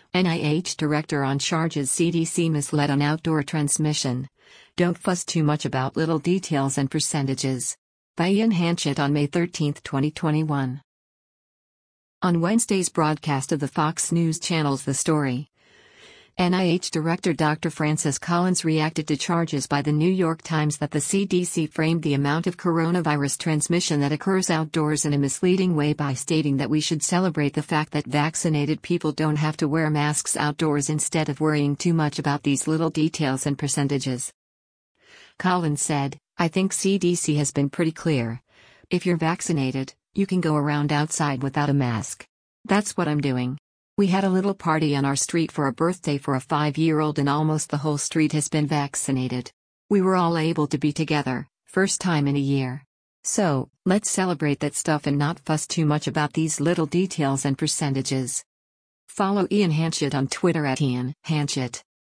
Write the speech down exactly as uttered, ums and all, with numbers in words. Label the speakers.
Speaker 1: N I H director on charges C D C misled on outdoor transmission. Don't fuss too much about little details and percentages. By Ian Hanchett on May thirteenth, twenty twenty-one. On Wednesday's broadcast of the Fox News Channel's The Story, N I H Director Doctor Francis Collins reacted to charges by the New York Times that the C D C framed the amount of coronavirus transmission that occurs outdoors in a misleading way by stating that we should celebrate the fact that vaccinated people don't have to wear masks outdoors instead of worrying too much about these little details and percentages. Collins said, "I think C D C has been pretty clear. If you're vaccinated, you can go around outside without a mask. That's what I'm doing. We had a little party on our street for a birthday for a five-year-old and almost the whole street has been vaccinated. We were all able to be together, first time in a year. So, let's celebrate that stuff and not fuss too much about these little details and percentages." Follow Ian Hanchett on Twitter at Ian Hanchett.